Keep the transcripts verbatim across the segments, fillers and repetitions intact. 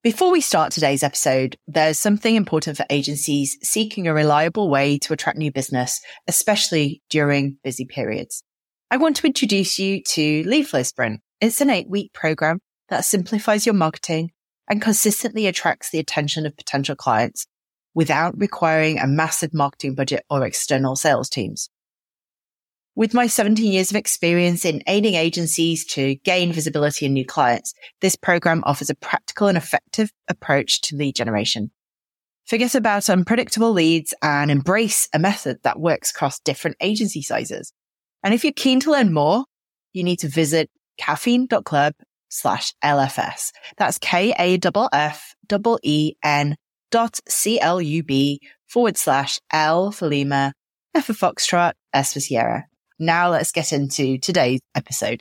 Before we start today's episode, there's something important for agencies seeking a reliable way to attract new business, especially during busy periods. I want to introduce you to Lead Flow Sprint. It's an eight-week program that simplifies your marketing and consistently attracts the attention of potential clients without requiring a massive marketing budget or external sales teams. With my seventeen years of experience in aiding agencies to gain visibility and new clients, this program offers a practical and effective approach to lead generation. Forget about unpredictable leads and embrace a method that works across different agency sizes. And if you're keen to learn more, you need to visit caffeine.club slash LFS. That's K-A-F-F-E-E-N dot C-L-U-B forward slash L for Lima, F for Foxtrot, S for Sierra. Now let's get into today's episode.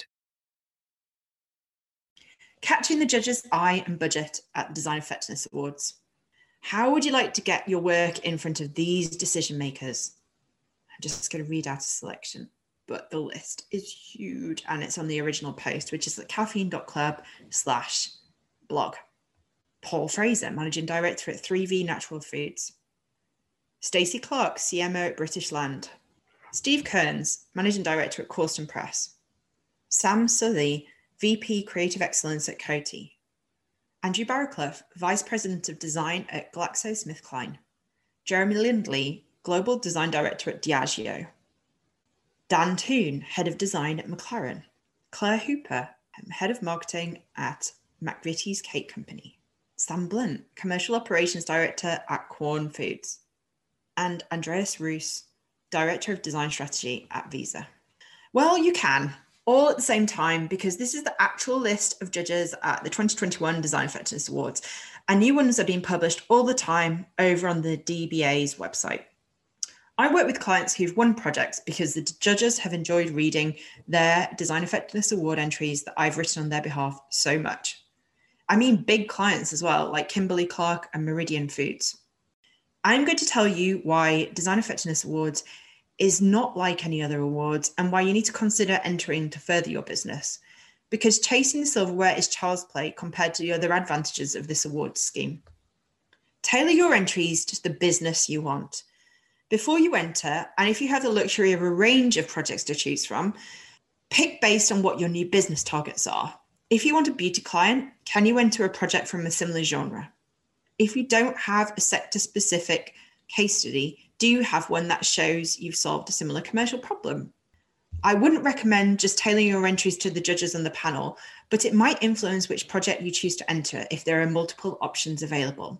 Catching the judges' eye and budget at the Design Effectiveness Awards. How would you like to get your work in front of these decision makers? I'm just going to read out a selection, but the list is huge and it's on the original post, which is at caffeine.club slash blog. Paul Fraser, Managing Director at three V Natural Foods. Stacey Clark, C M O at British Land. Steve Kearns, Managing Director at Corsten Press. Sam Sully, V P Creative Excellence at Coty. Andrew Barraclough, Vice President of Design at GlaxoSmithKline. Jeremy Lindley, Global Design Director at Diageo. Dan Toon, Head of Design at McLaren. Claire Hooper, Head of Marketing at McVitie's Cake Company. Sam Blunt, Commercial Operations Director at Quorn Foods. And Andreas Roos, Director of Design Strategy at Visa. Well, you can, all at the same time, because this is the actual list of judges at the twenty twenty-one Design Effectiveness Awards, and new ones are being published all the time over on the D B A's website. I work with clients who've won projects because the judges have enjoyed reading their Design Effectiveness Award entries that I've written on their behalf so much. I mean big clients as well, like Kimberly Clark and Meridian Foods. I'm going to tell you why Design Effectiveness Awards is not like any other awards and why you need to consider entering to further your business, because chasing the silverware is child's play compared to the other advantages of this award scheme. Tailor your entries to the business you want. Before you enter, and if you have the luxury of a range of projects to choose from, pick based on what your new business targets are. If you want a beauty client, can you enter a project from a similar genre? If you don't have a sector-specific case study, do you have one that shows you've solved a similar commercial problem? I wouldn't recommend just tailoring your entries to the judges on the panel, but it might influence which project you choose to enter if there are multiple options available.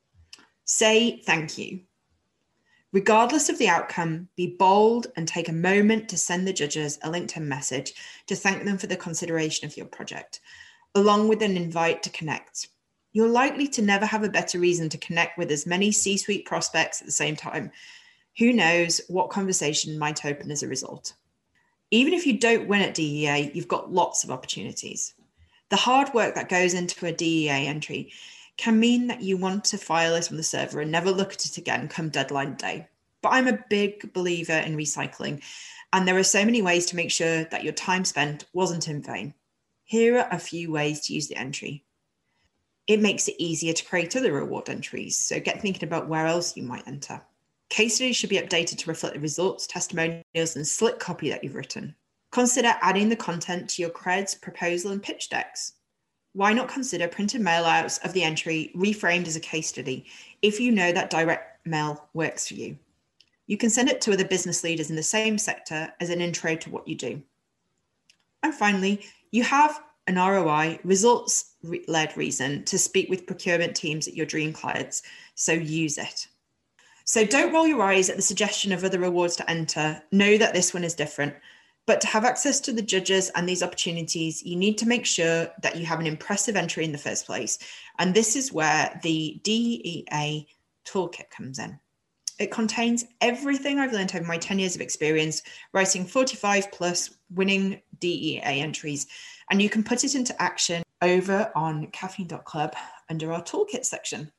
Say thank you. Regardless of the outcome, be bold and take a moment to send the judges a LinkedIn message to thank them for the consideration of your project, along with an invite to connect. You're likely to never have a better reason to connect with as many C-suite prospects at the same time. Who knows what conversation might open as a result. Even if you don't win at D E A, you've got lots of opportunities. The hard work that goes into a D E A entry can mean that you want to file it on the server and never look at it again come deadline day. But I'm a big believer in recycling, and there are so many ways to make sure that your time spent wasn't in vain. Here are a few ways to use the entry. It makes it easier to create other reward entries, so get thinking about where else you might enter. Case studies should be updated to reflect the results, testimonials, and slick copy that you've written. Consider adding the content to your creds, proposal, and pitch decks. Why not consider printed mailouts of the entry reframed as a case study if you know that direct mail works for you? You can send it to other business leaders in the same sector as an intro to what you do. And finally, you have an R O I, results-led reason to speak with procurement teams at your dream clients, so use it. So don't roll your eyes at the suggestion of other awards to enter. Know that this one is different. But to have access to the judges and these opportunities, you need to make sure that you have an impressive entry in the first place. And this is where the D E A toolkit comes in. It contains everything I've learned over my ten years of experience writing forty-five plus winning D E A entries, and you can put it into action over on caffeine dot club under our toolkit section.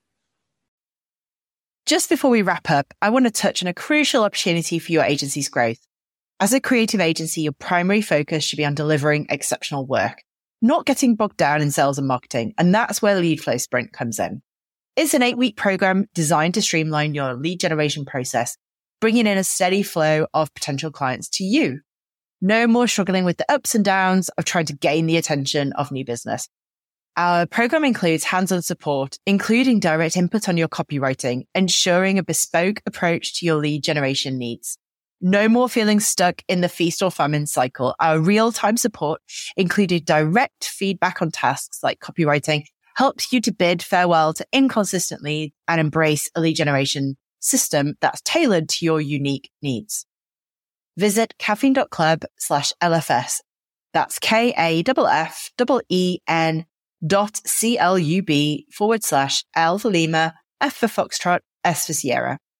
Just before we wrap up, I want to touch on a crucial opportunity for your agency's growth. As a creative agency, your primary focus should be on delivering exceptional work. not getting bogged down in sales and marketing. And that's where Lead Flow Sprint comes in. It's an eight week program designed to streamline your lead generation process, bringing in a steady flow of potential clients to you. No more struggling with the ups and downs of trying to gain the attention of new business. Our program includes hands-on support, including direct input on your copywriting, ensuring a bespoke approach to your lead generation needs. No more feeling stuck in the feast or famine cycle. Our real-time support, including direct feedback on tasks like copywriting, helps you to bid farewell to inconsistent leads and embrace a lead generation system that's tailored to your unique needs. Visit caffeine.club slash LFS. That's K-A-F-F-E-N dot C-L-U-B forward slash L for Lima, F for Foxtrot, S for Sierra.